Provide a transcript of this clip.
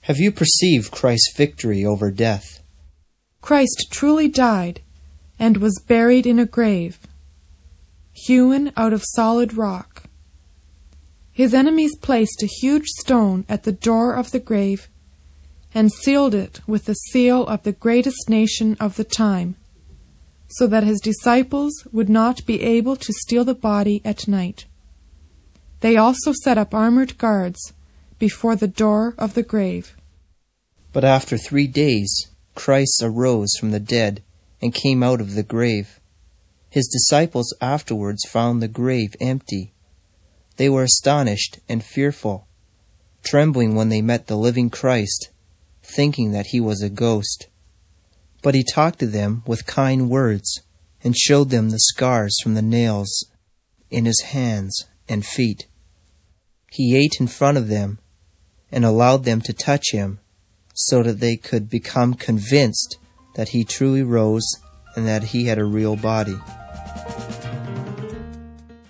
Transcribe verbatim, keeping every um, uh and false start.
Have you perceived Christ's victory over death? Christ truly died and was buried in a grave, hewn out of solid rock. His enemies placed a huge stone at the door of the grave and sealed it with the seal of the greatest nation of the time, so that his disciples would not be able to steal the body at night. They also set up armored guards before the door of the grave. But after three days, Christ arose from the dead and came out of the grave. His disciples afterwards found the grave empty. They were astonished and fearful, trembling when they met the living Christ, thinking that he was a ghost. But he talked to them with kind words and showed them the scars from the nails in his hands and feet. He ate in front of them and allowed them to touch him so that they could become convinced that he truly rose and that he had a real body.